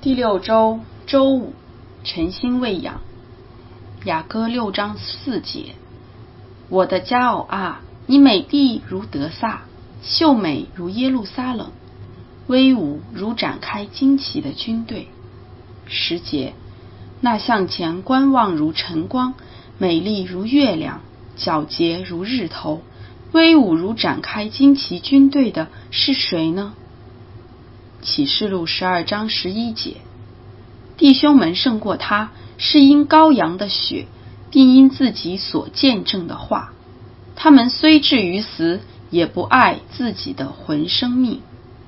第6周周五，晨星喂养。雅歌6章4节，我的佳偶啊，你美丽如得撒，秀美如耶路撒冷，威武如展开旌旗的军队。10节，那向前观望如晨光，美丽如月亮，皎洁如日头，威武如展开旌旗军队的是谁呢？启示录12章11节，弟兄们胜过他，是因羔羊的血，并因自己所见证的话。他们虽至于死，也不爱自己的魂生命。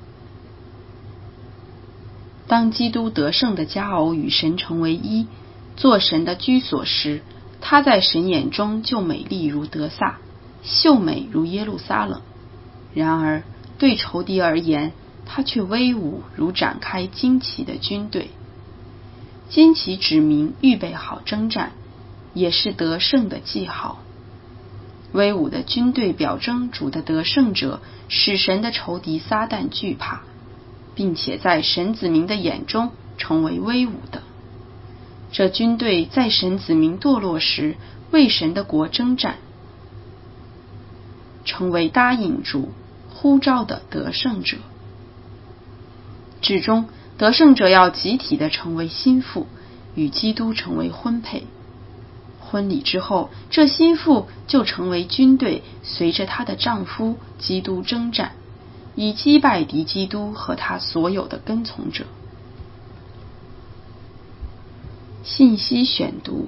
当基督得胜的佳偶与神成为一，做神的居所时，他在神眼中就美丽如得撒，秀美如耶路撒冷。然而对仇敌而言，他却威武如展开旌旗的军队。旌旗指明预备好征战，也是得胜的记号。威武的军队表征主的得胜者，使神的仇敌撒旦惧怕，并且在神子民的眼中成为威武的。这军队在神子民堕落时，为神的国征战，成为答应主呼召的得胜者。至终，得胜者要集体的成为心腹，与基督成为婚配。婚礼之后，这心腹就成为军队，随着她的丈夫基督征战，以击败敌基督和他所有的跟从者。信息选读：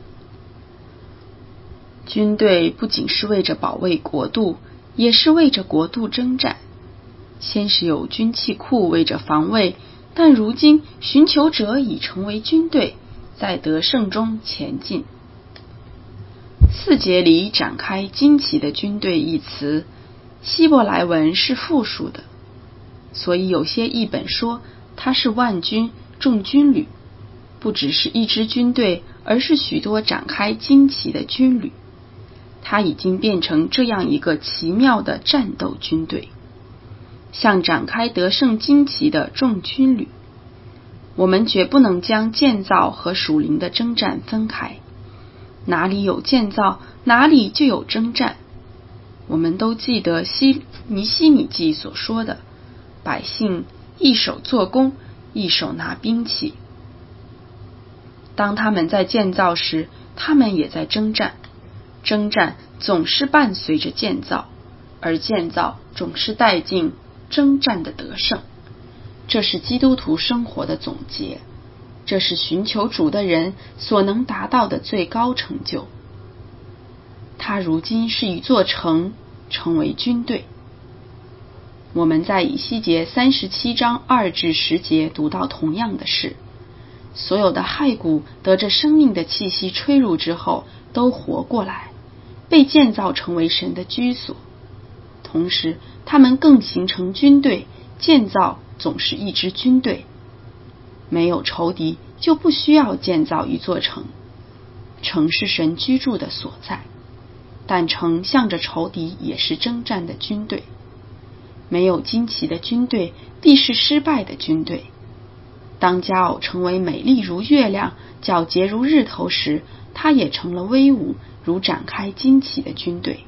军队不仅是为着保卫国度，也是为着国度征战。先是有军器库为着防卫，但如今寻求者已成为军队，在得胜中前进。4节里展开旌旗的军队一词，希伯来文是复数的，所以有些译本说它是万军众军旅，不只是一支军队，而是许多展开旌旗的军旅。它已经变成这样一个奇妙的战斗军队，像展开得胜旌旗的众军旅。我们绝不能将建造和属灵的征战分开，哪里有建造，哪里就有征战。我们都记得尼希米记所说的，百姓一手做工，一手拿兵器。当他们在建造时，他们也在征战。征战总是伴随着建造，而建造总是带进征战的得胜。这是基督徒生活的总结，这是寻求主的人所能达到的最高成就。他如今是一座城，成为军队。我们在以西结37章2至10节读到同样的事，所有的骸骨得着生命的气息吹入之后，都活过来，被建造成为神的居所。同时他们更形成军队，建造总是一支军队。没有仇敌，就不需要建造一座城。城是神居住的所在，但城向着仇敌也是征战的军队。没有旌旗的军队，必是失败的军队。当佳偶成为美丽如月亮，皎洁如日头时，他也成了威武如展开旌旗的军队。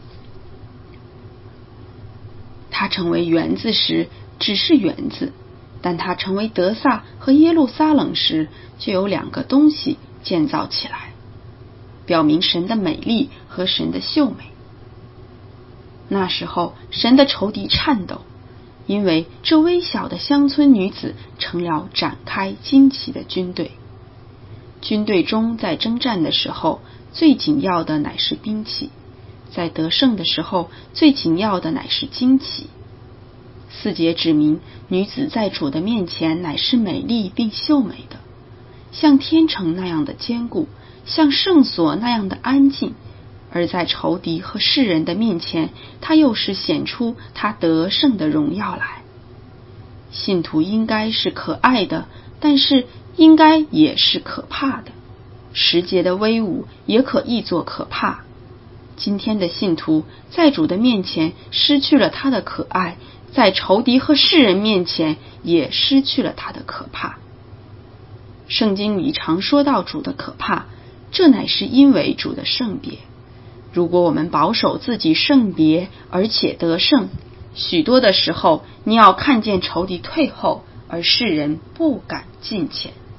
他成为园子时只是园子，但他成为得撒和耶路撒冷时，就有2个东西建造起来，表明神的美丽和神的秀美。那时候神的仇敌颤抖，因为这微小的乡村女子成了展开旌旗的军队。军队中在征战的时候，最紧要的乃是兵器，在得胜的时候，最紧要的乃是旌旗。4节指明女子在主的面前乃是美丽并秀美的，像天城那样的坚固，像圣所那样的安静，而在仇敌和世人的面前，她又是显出她得胜的荣耀来。信徒应该是可爱的，但是应该也是可怕的。10节的威武也可译作可怕。今天的信徒在主的面前失去了他的可爱，在仇敌和世人面前也失去了他的可怕。 圣经里常说到主的可怕，这乃是因为主的圣别。如果我们保守自己圣别而且得胜，许多的时候你要看见仇敌退后，而世人不敢近前。